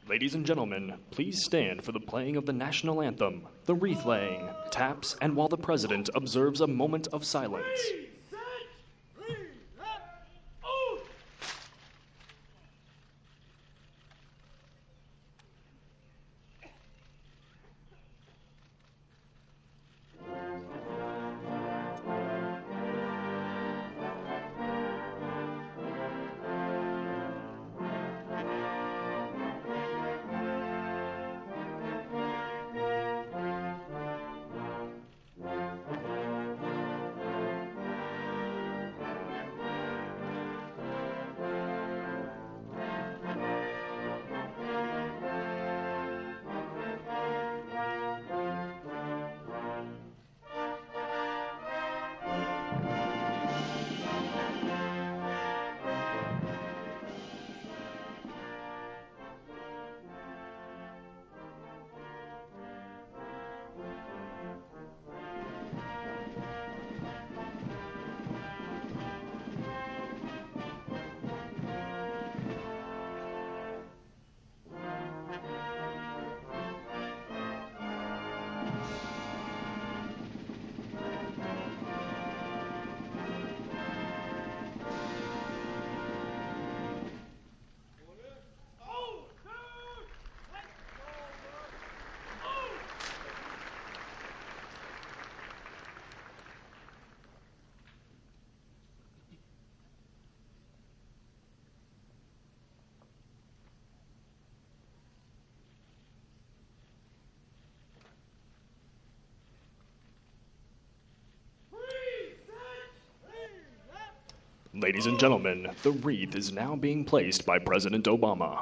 Ladies and gentlemen, please stand for the playing of the national anthem, the wreath laying, taps, and while the President observes a moment of silence. Ladies and gentlemen, the wreath is now being placed by President Obama.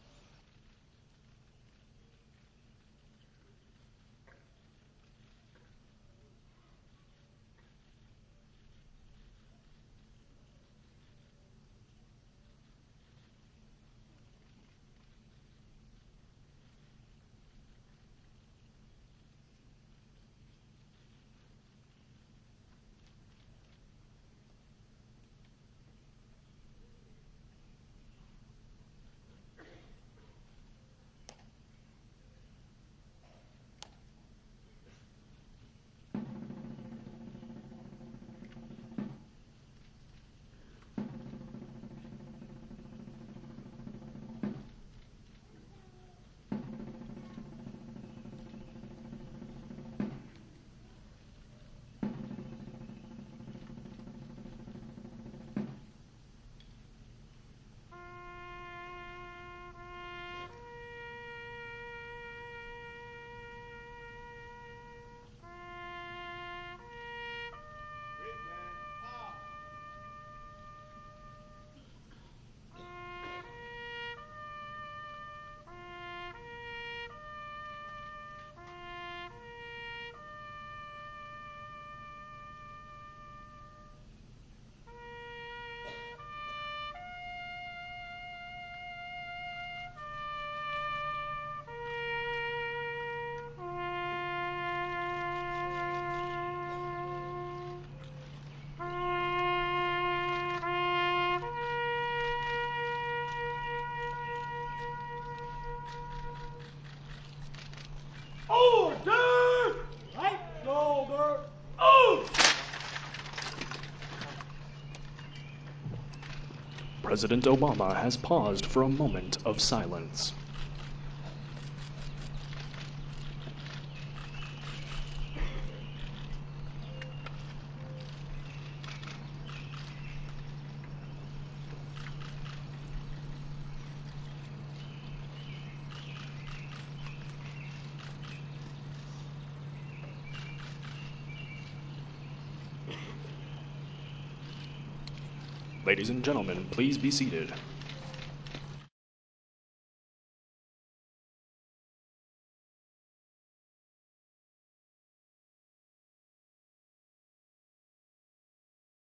President Obama has paused for a moment of silence. Ladies and gentlemen, please be seated.